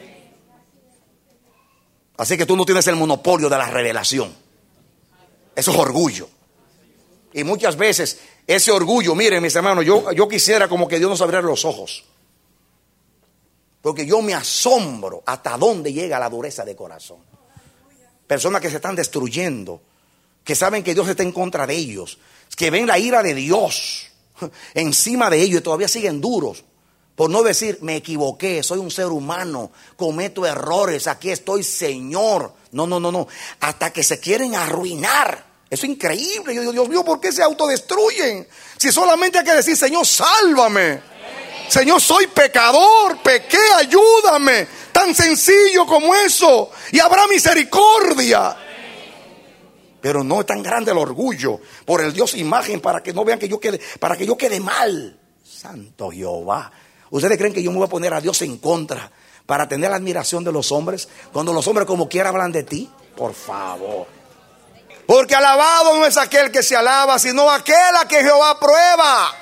Así que tú no tienes el monopolio de la revelación. Eso es orgullo. Y muchas veces ese orgullo, miren mis hermanos, yo quisiera como que Dios nos abriera los ojos. Porque yo me asombro hasta dónde llega la dureza de corazón. Personas que se están destruyendo, que saben que Dios está en contra de ellos, que ven la ira de Dios encima de ellos y todavía siguen duros. Por no decir, me equivoqué, soy un ser humano, cometo errores, aquí estoy, Señor. No. Hasta que se quieren arruinar. Eso es increíble. Yo digo, Dios mío, ¿por qué se autodestruyen? Si solamente hay que decir, Señor, sálvame. Señor, soy pecador, pequé, ayúdame. Tan sencillo como eso. Y habrá misericordia. Pero no es tan grande el orgullo por el Dios imagen, para que no vean que yo quede mal. Santo Jehová. ¿Ustedes creen que yo me voy a poner a Dios en contra para tener la admiración de los hombres, cuando los hombres como quiera hablan de ti? Por favor. Porque alabado no es aquel que se alaba, sino aquel a que Jehová aprueba.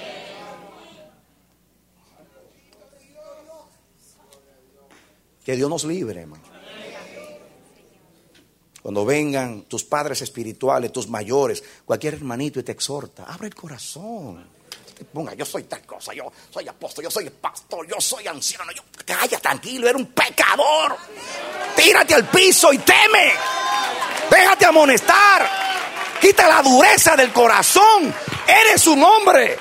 Que Dios nos libre, hermano. Cuando vengan tus padres espirituales, tus mayores, cualquier hermanito y te exhorta, abre el corazón. Ponga, yo soy tal cosa, yo soy apóstol, yo soy pastor, yo soy anciano. Calla, tranquilo, eres un pecador. Tírate al piso y teme. Déjate amonestar. Quita la dureza del corazón. Eres un hombre.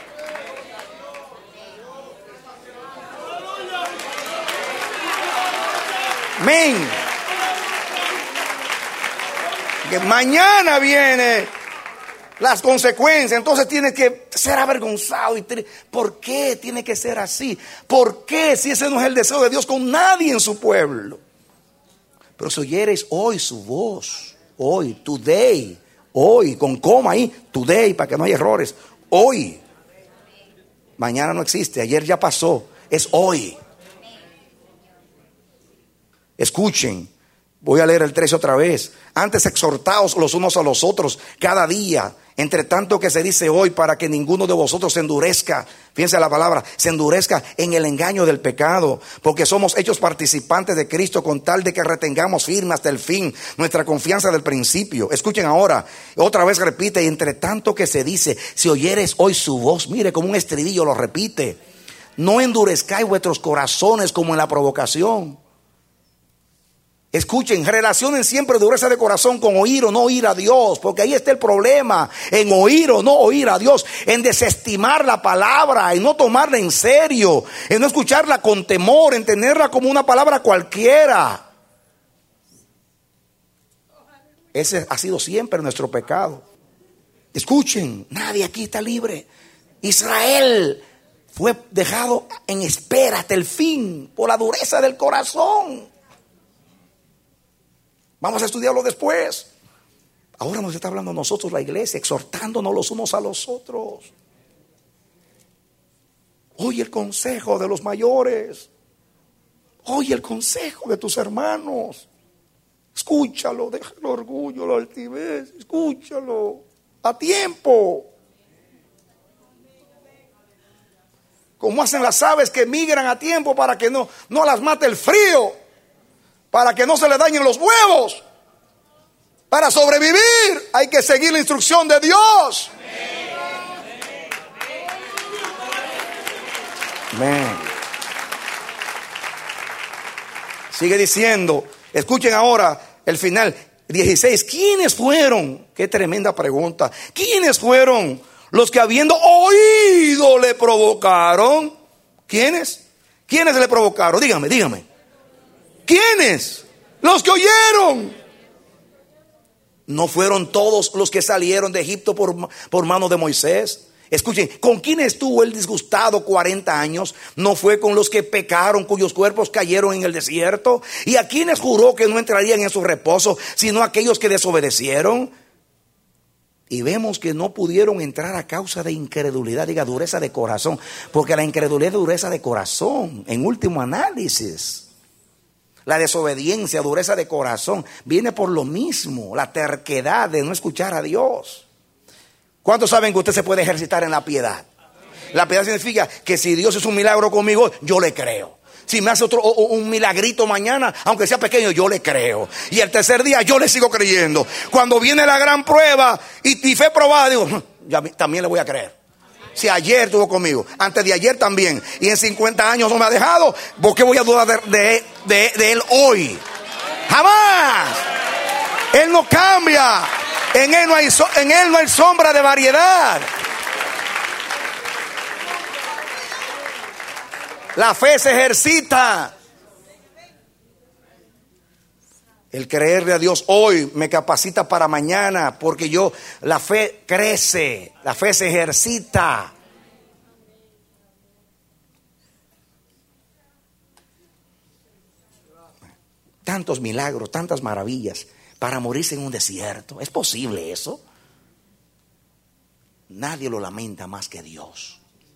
Amén. Que mañana viene las consecuencias. Entonces tienes que ser avergonzado. ¿Por qué tiene que ser así? ¿Por qué, si ese no es el deseo de Dios con nadie en su pueblo? Pero si oyeres hoy su voz, hoy, today, hoy, con coma ahí, today, para que no haya errores, hoy. Mañana no existe, ayer ya pasó, es hoy. Escuchen, voy a leer el 13 otra vez. Antes exhortaos los unos a los otros cada día, entre tanto que se dice hoy, para que ninguno de vosotros se endurezca. Fíjense la palabra, se endurezca en el engaño del pecado, porque somos hechos participantes de Cristo con tal de que retengamos firme hasta el fin nuestra confianza del principio. Escuchen ahora, otra vez repite, entre tanto que se dice, si oyeres hoy su voz, mire como un estribillo lo repite, no endurezcáis vuestros corazones como en la provocación. Escuchen, relacionen siempre dureza de corazón con oír o no oír a Dios, porque ahí está el problema, en oír o no oír a Dios, en desestimar la palabra, en no tomarla en serio, en no escucharla con temor, en tenerla como una palabra cualquiera. Ese ha sido siempre nuestro pecado. Escuchen, nadie aquí está libre. Israel fue dejado en espera hasta el fin por la dureza del corazón. Vamos a estudiarlo después. Ahora nos está hablando a nosotros la iglesia, exhortándonos los unos a los otros. Oye el consejo de los mayores. Oye el consejo de tus hermanos. Escúchalo, deja el orgullo, la altivez. Escúchalo a tiempo. Como hacen las aves que migran a tiempo para que no las mate el frío, para que no se le dañen los huevos. Para sobrevivir hay que seguir la instrucción de Dios. Amén. Sigue diciendo, escuchen ahora el final 16. ¿Quiénes fueron? Qué tremenda pregunta. ¿Quiénes fueron los que habiendo oído le provocaron? ¿Quiénes? ¿Quiénes le provocaron? Dígame. ¿Quiénes? Los que oyeron. ¿No fueron todos los que salieron de Egipto por mano de Moisés? Escuchen, ¿con quién estuvo él disgustado 40 años? ¿No fue con los que pecaron, cuyos cuerpos cayeron en el desierto? ¿Y a quienes juró que no entrarían en su reposo, sino aquellos que desobedecieron? Y vemos que no pudieron entrar a causa de incredulidad, diga dureza de corazón, porque la incredulidad es dureza de corazón, en último análisis. La desobediencia, dureza de corazón, viene por lo mismo, la terquedad de no escuchar a Dios. ¿Cuántos saben que usted se puede ejercitar en la piedad? La piedad significa que si Dios hizo un milagro conmigo, yo le creo. Si me hace un milagrito mañana, aunque sea pequeño, yo le creo. Y el tercer día yo le sigo creyendo. Cuando viene la gran prueba y fe probada, digo, ya también le voy a creer. Si ayer estuvo conmigo, antes de ayer también, y en 50 años no me ha dejado, ¿por qué voy a dudar de él hoy? Jamás. Él no cambia. En él no hay sombra de variedad. La fe se ejercita. El creerle a Dios hoy me capacita para mañana, porque la fe crece, la fe se ejercita. Tantos milagros, tantas maravillas para morirse en un desierto. ¿Es posible eso? Nadie lo lamenta más que Dios.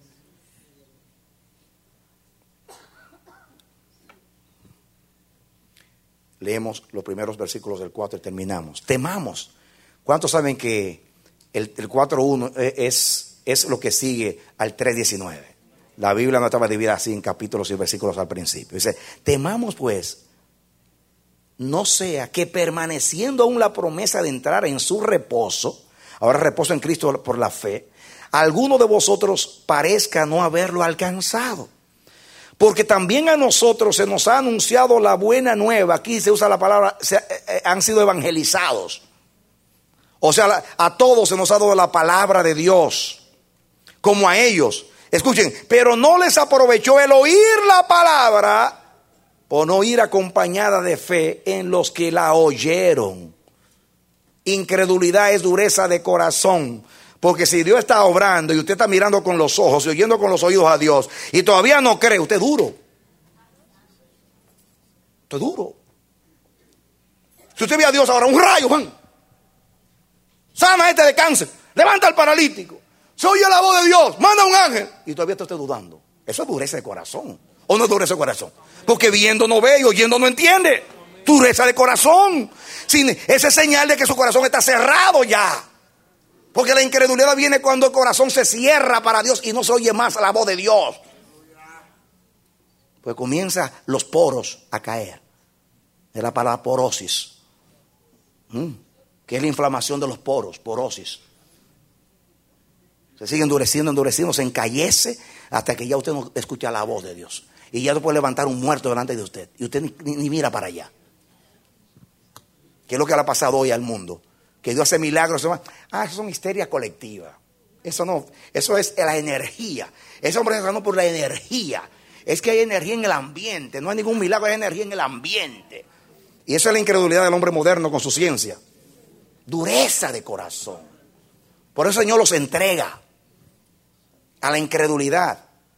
Leemos los primeros versículos del 4 y terminamos. Temamos. ¿Cuántos saben que el 4.1 es lo que sigue al 3.19? La Biblia no estaba dividida así en capítulos y versículos al principio. Dice, temamos pues, no sea que permaneciendo aún la promesa de entrar en su reposo, ahora reposo en Cristo por la fe, alguno de vosotros parezca no haberlo alcanzado. Porque también a nosotros se nos ha anunciado la buena nueva. Aquí se usa la palabra, han sido evangelizados. O sea, a todos se nos ha dado la palabra de Dios, como a ellos. Escuchen, pero no les aprovechó el oír la palabra por no ir acompañada de fe en los que la oyeron. Incredulidad es dureza de corazón. Porque si Dios está obrando y usted está mirando con los ojos y oyendo con los oídos a Dios y todavía no cree, usted es duro. Usted es duro. Si usted ve a Dios ahora, un rayo, Juan, sana a este de cáncer, levanta al paralítico, se oye la voz de Dios, manda un ángel, y todavía está usted dudando. Eso es dureza de corazón. ¿O no es dureza de corazón? Porque viendo no ve y oyendo no entiende. Dureza de corazón. Esa es señal de que su corazón está cerrado ya. Porque la incredulidad viene cuando el corazón se cierra para Dios y no se oye más la voz de Dios. Pues comienzan los poros a caer. Es la palabra porosis. Que es la inflamación de los poros, porosis. Se sigue endureciendo, se encallece hasta que ya usted no escucha la voz de Dios. Y ya no puede levantar un muerto delante de usted. Y usted ni mira para allá. ¿Qué es lo que le ha pasado hoy al mundo? Que Dios hace milagros. Eso es una histeria colectiva. Eso no, eso es la energía. Ese hombre está hablando por la energía. Es que hay energía en el ambiente. No hay ningún milagro, hay energía en el ambiente. Y eso es la incredulidad del hombre moderno con su ciencia. Dureza de corazón. Por eso el Señor los entrega a la incredulidad.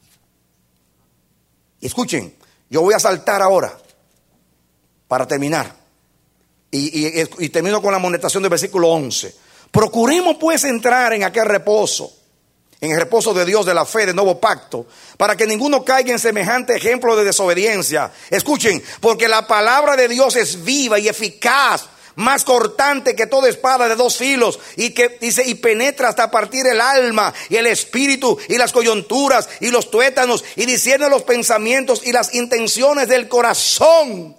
Y escuchen, yo voy a saltar ahora para terminar. Y termino con la amonestación del versículo 11. Procuremos pues entrar en aquel reposo, en el reposo de Dios de la fe del nuevo pacto, para que ninguno caiga en semejante ejemplo de desobediencia. Escuchen, porque la palabra de Dios es viva y eficaz, más cortante que toda espada de dos filos, y que dice, y penetra hasta partir el alma y el espíritu y las coyunturas y los tuétanos, y discierne los pensamientos y las intenciones del corazón.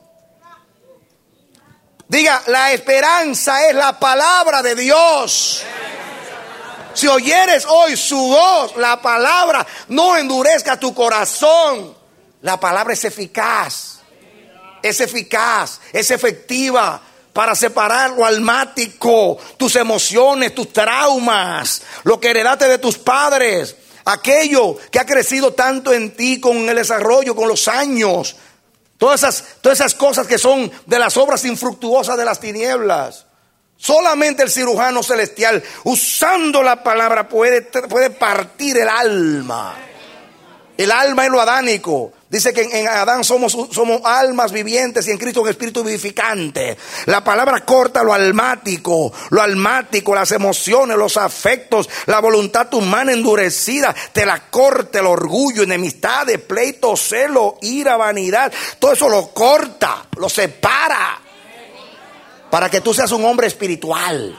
Diga, la esperanza es la palabra de Dios. Si oyeres hoy su voz, la palabra, no endurezca tu corazón. La palabra es eficaz, es efectiva para separar lo almático, tus emociones, tus traumas, lo que heredaste de tus padres, aquello que ha crecido tanto en ti con el desarrollo, con los años. Todas esas cosas que son de las obras infructuosas de las tinieblas. Solamente el cirujano celestial, usando la palabra, puede partir el alma. El alma es lo adánico. Dice que en Adán somos almas vivientes y en Cristo un espíritu vivificante. La palabra corta lo almático, las emociones, los afectos, la voluntad humana endurecida. Te la corta el orgullo, enemistades, pleito, celo, ira, vanidad. Todo eso lo corta, lo separa. Para que tú seas un hombre espiritual.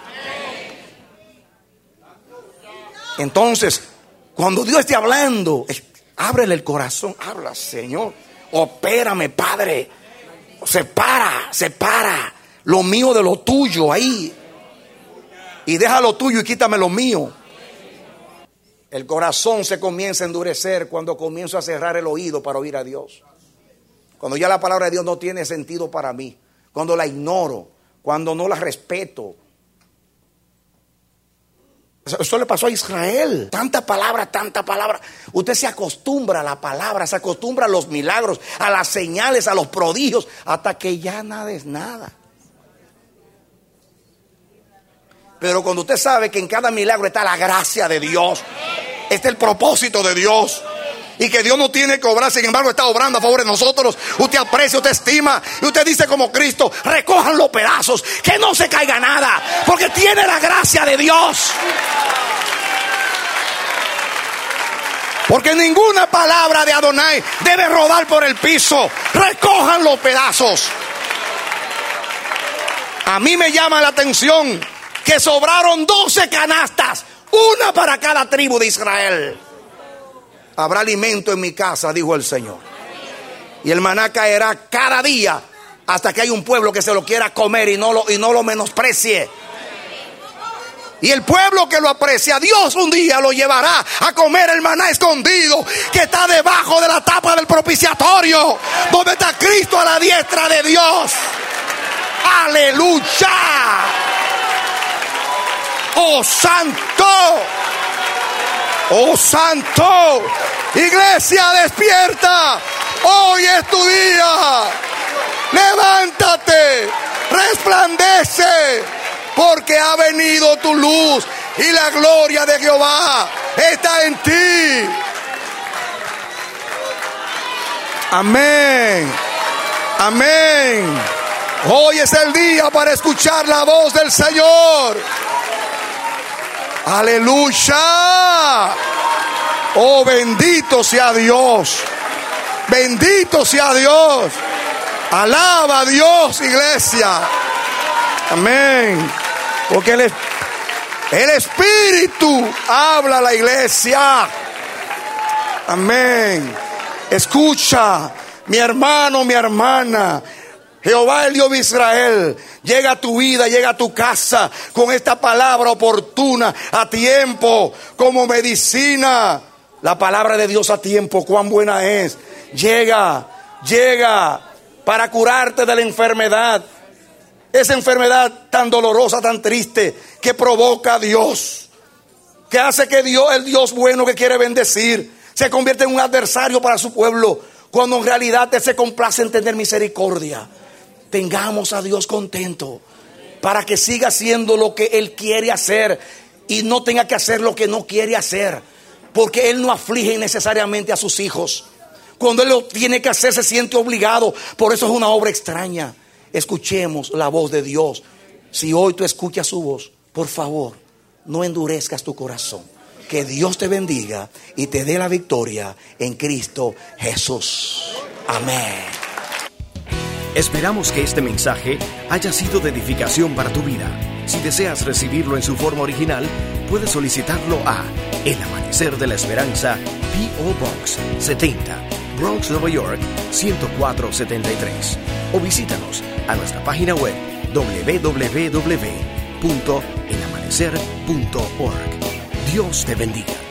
Entonces, cuando Dios esté hablando, ábrele el corazón, habla, Señor, opérame, Padre, separa lo mío de lo tuyo ahí, y deja lo tuyo y quítame lo mío. El corazón se comienza a endurecer cuando comienzo a cerrar el oído para oír a Dios, cuando ya la palabra de Dios no tiene sentido para mí, cuando la ignoro, cuando no la respeto. Eso le pasó a Israel. Tanta palabra. Usted se acostumbra a la palabra, se acostumbra a los milagros, a las señales, a los prodigios, hasta que ya nada es nada. Pero cuando usted sabe que en cada milagro está la gracia de Dios, está el propósito de Dios, y que Dios no tiene que obrar, sin embargo está obrando a favor de nosotros, usted aprecia, usted estima, y usted dice como Cristo, recojan los pedazos, que no se caiga nada, porque tiene la gracia de Dios. Porque ninguna palabra de Adonai debe rodar por el piso. Recojan los pedazos. A mí me llama la atención que sobraron 12 canastas, una para cada tribu de Israel. Habrá alimento en mi casa, dijo el Señor. Y el maná caerá cada día hasta que hay un pueblo que se lo quiera comer y no lo menosprecie. Y el pueblo que lo aprecia, Dios un día lo llevará a comer el maná escondido que está debajo de la tapa del propiciatorio, donde está Cristo a la diestra de Dios. ¡Aleluya! ¡Oh santo! ¡Oh santo! Iglesia, despierta. Hoy es tu día. Levántate, resplandece, porque ha venido tu luz y la gloria de Jehová está en ti. Amén. Amén. Hoy es el día para escuchar la voz del Señor. Aleluya. Oh, bendito sea Dios. Bendito sea Dios. Alaba a Dios, iglesia. Amén. Porque el Espíritu habla a la iglesia. Amén. Escucha, mi hermano, mi hermana. Jehová, el Dios de Israel, llega a tu vida, llega a tu casa con esta palabra oportuna, a tiempo, como medicina. La palabra de Dios a tiempo, cuán buena es. Llega para curarte de la enfermedad. Esa enfermedad tan dolorosa, tan triste, que provoca a Dios, que hace que Dios, el Dios bueno que quiere bendecir, se convierte en un adversario para su pueblo, cuando en realidad Él se complace en tener misericordia. Tengamos a Dios contento para que siga haciendo lo que Él quiere hacer y no tenga que hacer lo que no quiere hacer, porque Él no aflige innecesariamente a sus hijos. Cuando Él lo tiene que hacer, se siente obligado. Por eso es una obra extraña. Escuchemos la voz de Dios. Si hoy tú escuchas su voz, por favor, no endurezcas tu corazón. Que Dios te bendiga y te dé la victoria en Cristo Jesús. Amén. Esperamos que este mensaje haya sido de edificación para tu vida. Si deseas recibirlo en su forma original, puedes solicitarlo a El Amanecer de la Esperanza, P.O. Box 70, Bronx, Nueva York 10473. O visítanos a nuestra página web www.elamanecer.org. Dios te bendiga.